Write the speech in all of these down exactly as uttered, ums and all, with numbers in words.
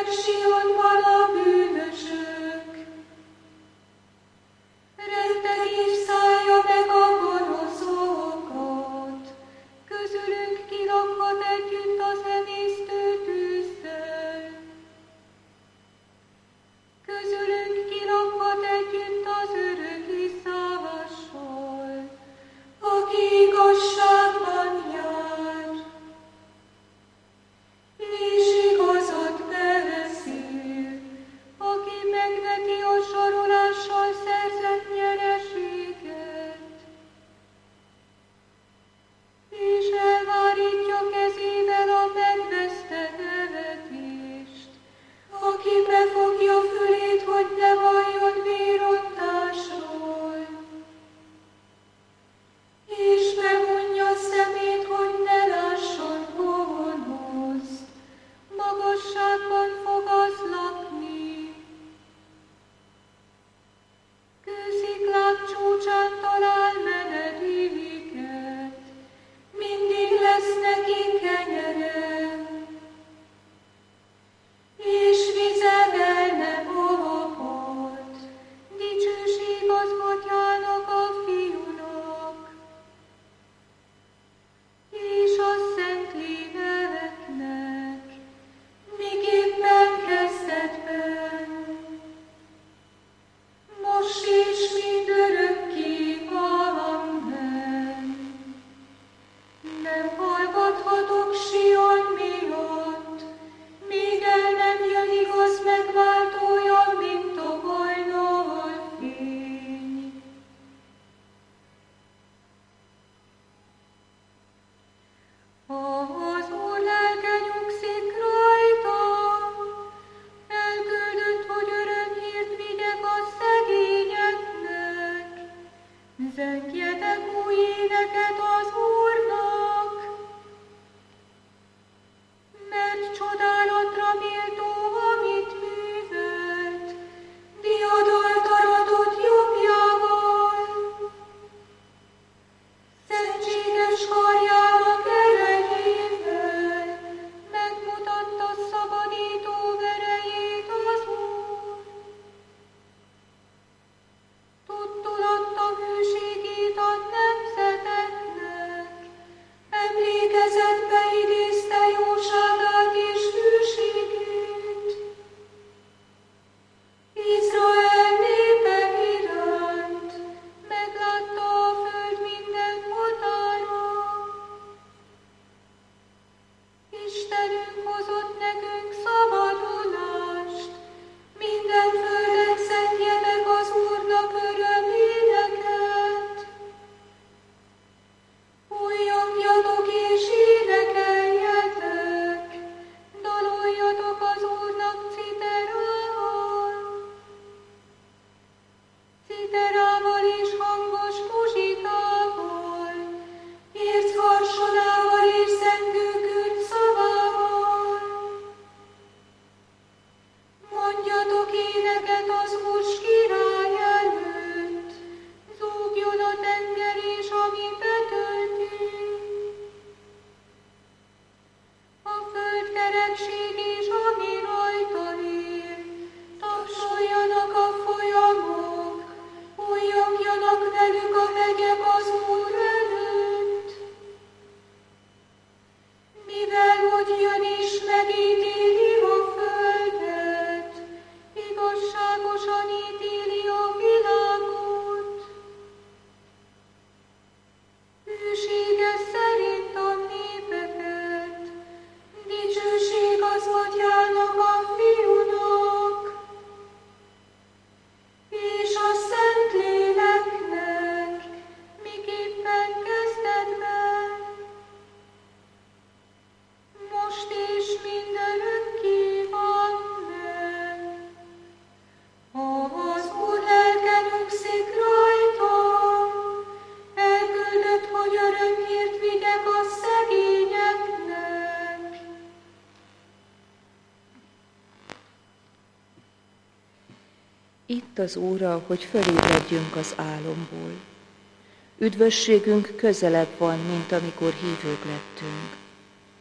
Itt az óra, hogy fölébredjünk az álomból. Üdvösségünk közelebb van, mint amikor hívők lettünk.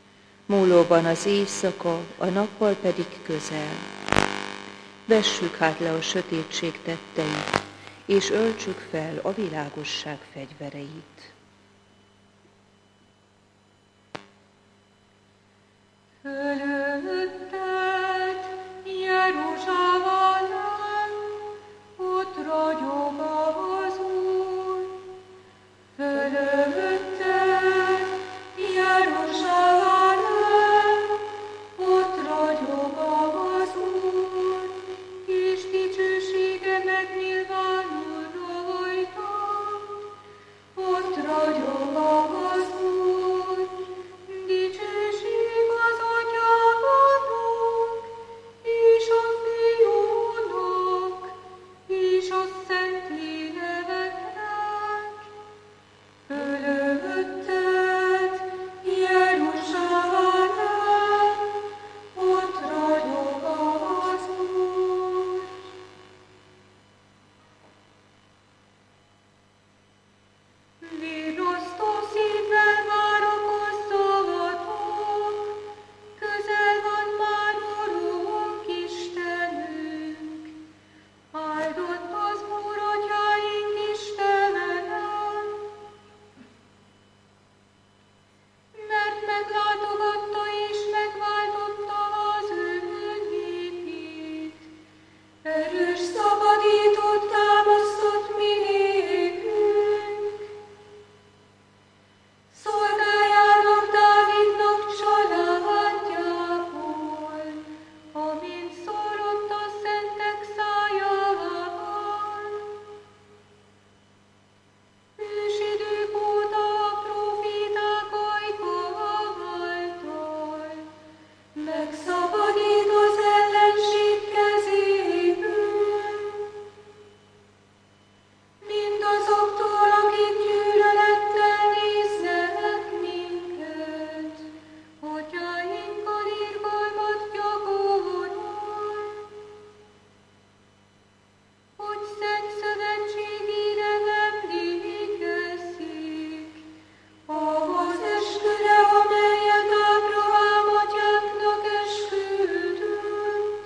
Múlóban az éjszaka, a nappal pedig közel. Vessük hát le a sötétség tetteit, és öltsük fel a világosság fegyvereit. Fölötted, Jeruzsálem, ott ragyog az Úr. Fölötted, Jeruzsálem, ott ragyog az Úr, és dicsősége megnyilvánul rajta. Ott ragyog az Úr, dicsőség az Atyának, és a Fiúnak, és a Szentléleknek. Fölötted, Jeruzsálem, ott ragyog az Úr. Virrasztó szívvel várakozzatok, közel van már Urunk Istenünk. Áldott az Úr atyáink Istene, mert meglátogatta és megváltotta az ő népét. Erős szabadítót támasztott mi nékünk. Szolgájának, Dávidnak családjából, amint szólott a szentek szájával. Ősidők óta a próféták ajka által megszabadít az ellenség kezéből. Mindazoktól, akik gyűlölettel néznek minket, atyáinkkal irgalmat gyakorol, hogy szent szövetségére emlékezik, ahhoz esküre, amelyet Ábrahám atyánknak esküdött,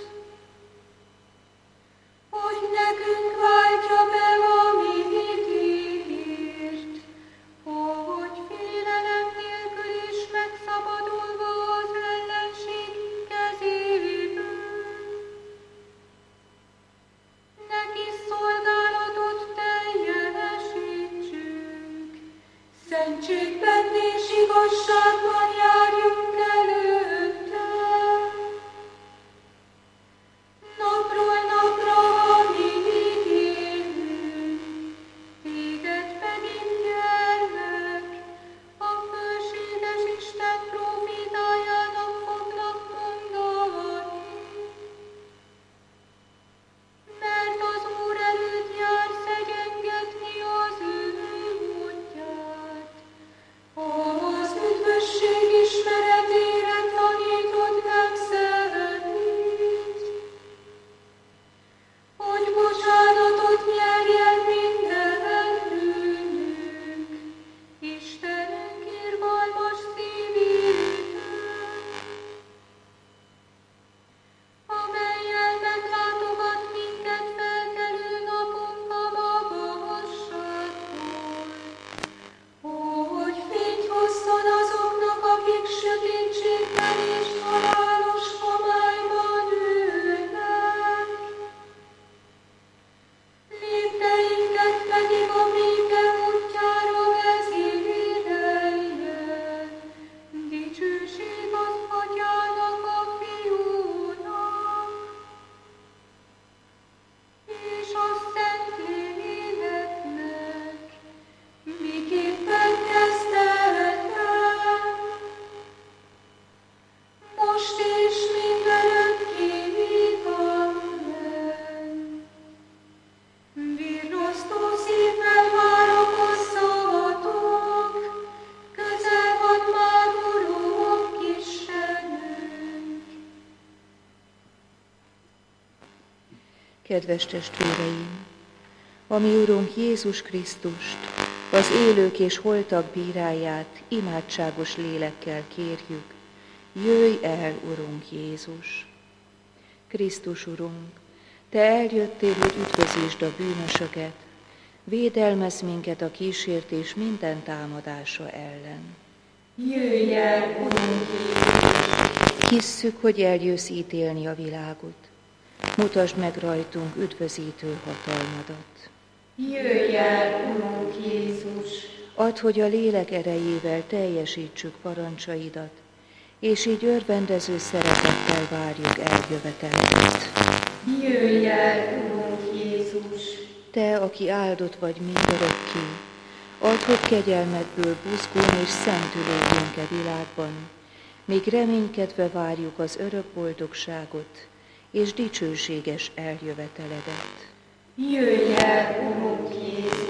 hogy nekünk váltja be, amit ígért, ahogy félelem nélkül is megszabadulva az ellenség kezéből. Neki szolgálatot teljesítsük, szentségben és igazságban járjunk előtte. Napról napra, amíg élünk, téged megint gyermek, a fölséges Isten prófétájának fognak mondani. Mert az Úr előtt jár szegyengetni az ő útját, az üdvösség ismeretére tanítod meg szemét, hogy bocsánatot nyerjen minden bűnünk, Istenünk irgalmas szívétől, amellyel meglátogat minket felkelő napunk a magasságból, hogy fényt hozzon azoknak, akik sötétségben és halálos homályban ülnek. Lépteinket pedig a béke útjára vezéreljen. Dicsőség az Atyának, a Fiúnak, és a Szentléleknek, miképpen kezdetben, most és mindörökké. Amen. Virrasztó szívvel várakozzatok, közel van már Urunk Istenünk. Kedves testvéreim, a mi Urunk Jézus Krisztust, az élők és holtak bíráját imádságos lélekkel kérjük, Jöjj el, Urunk Jézus! Krisztus Urunk, Te eljöttél, hogy üdvözítsd a bűnösöket, védelmezz minket a kísértés minden támadása ellen. Jöjj el, Urunk Jézus! Hisszük, hogy eljössz ítélni a világot. Mutasd meg rajtunk üdvözítő hatalmadat. Jöjj el, Urunk Jézus! Add, hogy a lélek erejével teljesítsük parancsaidat, és így örvendező szeretettel várjuk eljöveteledet. Jöjj el, Urunk Jézus! Te, aki áldott vagy mindörökké, add, hogy kegyelmedből buzgón és szentülődjünk e világban, míg reménykedve várjuk az örök boldogságot és dicsőséges eljöveteledet. Jöjj el, Urunk Jézus!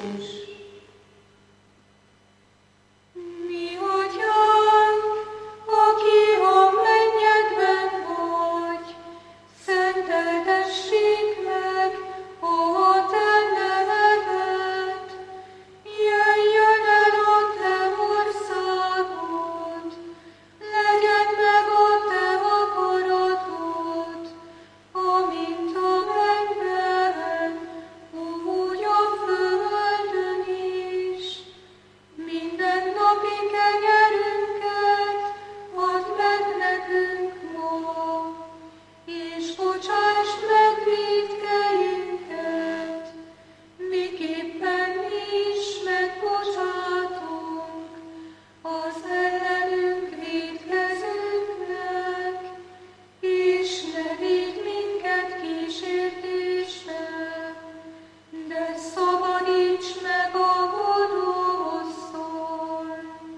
Mi atyánk, aki a mennyekben vagy, szenteltessék meg a te neved. Jöjjön el a te országod, legyen meg a te akaratod, amint a mennyben, úgy a földön is. Minden napi kenyerünket add meg nekünk ma, és bocsásd meg vétkeinket, miképpen mi is megbocsátunk az ellenünk vétkezőknek, és ne védj minket kísértésbe, de szabadíts meg a gonosztól.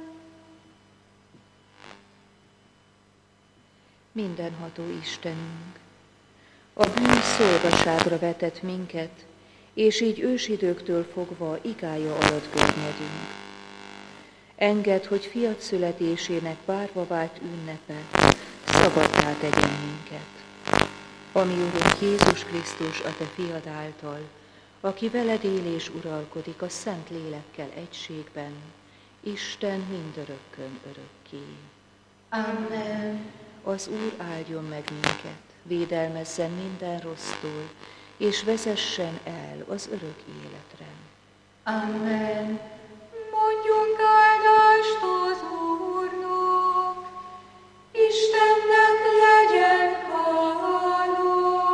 Mindenható Istenünk, a bűn szolgaságra vetett minket, és így ősidőktől fogva igája alatt görnyedünk. Engedd, hogy fiat születésének várva vált ünnepe szabaddá tegyen minket. Ami Urunk Jézus Krisztus, a Te fiad által, aki veled él és uralkodik a Szent Lélekkel egységben, Isten mindörökkön örökké. Amen. Az Úr áldjon meg minket, védelmezzen minden rossztól, és vezessen el az örök életre. Amen. Mondjunk áldást az Úrnak, Istennek legyen hála.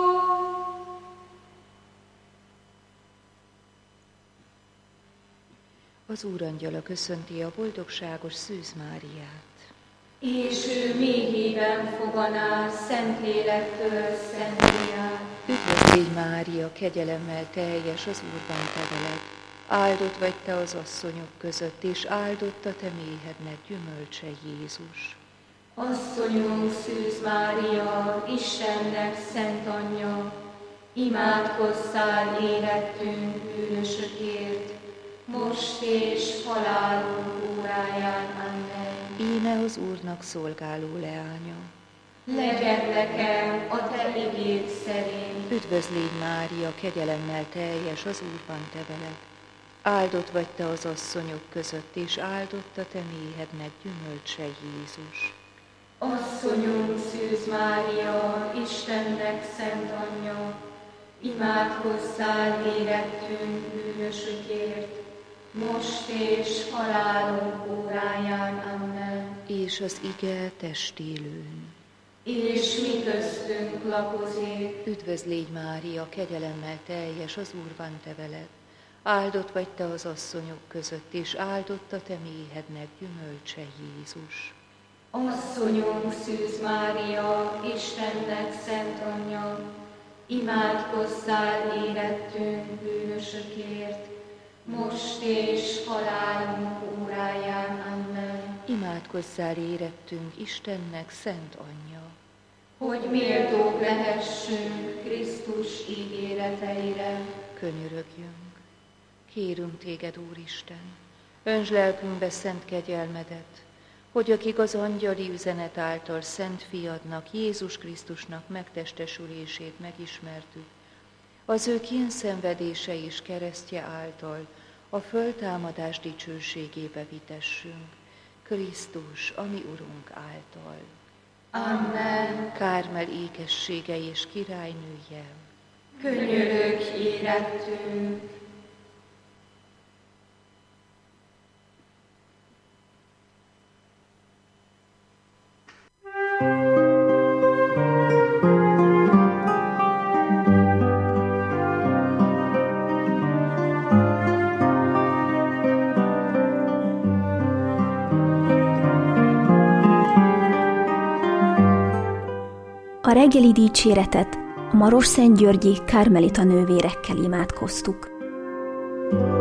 Az Úrangyala köszönti a boldogságos Szűz Máriát. És ő méhében foganál Szentlélektől Szentliát. Üdvözlégy Mária, kegyelemmel teljes, az Úr van te veled. Áldott vagy te az asszonyok között, és áldott a te méhednek gyümölcse Jézus. Asszonyunk Szűz Mária, Istennek szent anyja, imádkozzál érettünk bűnösökért, most és halálunk óráján. Amen. Íme az Úrnak szolgáló leánya. Legyen nekem a te igéd szerint. Üdvözlégy Mária, kegyelemmel teljes, az Úr van te veled. Áldott vagy te az asszonyok között, és áldott a te méhednek gyümölcse Jézus. Asszonyunk Szűz Mária, Istennek szent anyja, imádkozzál érettünk bűnösökért, most és halálunk óráján. Amen. És az ige testélőn. És mi köztünk lakozik. Üdvözlégy Mária, kegyelemmel teljes, az Úr van te veled. Áldott vagy te az asszonyok között, és áldott a te méhednek gyümölcse Jézus. Asszonyunk Szűz Mária, Istennek szent anyja, imádkozzál érettünk bűnösökért, most és halálunk óráján. Amen. Imádkozzál érettünk Istennek szent anyja, hogy méltók lehessünk Krisztus ígéreteire. könyörögjünk. Kérünk téged, Úristen, öntsd lelkünkbe szent kegyelmedet, hogy akik az angyali üzenet által szent fiadnak, Jézus Krisztusnak megtestesülését megismertük, az ő kényszenvedése és keresztje által a föltámadás dicsőségébe vitessünk, Krisztus, a mi Urunk által. Amen. Kármel ékessége és királynője, Könyörögj érettünk. A reggeli dicséretet a Marosszentgyörgyi kármelita nővérekkel imádkoztuk.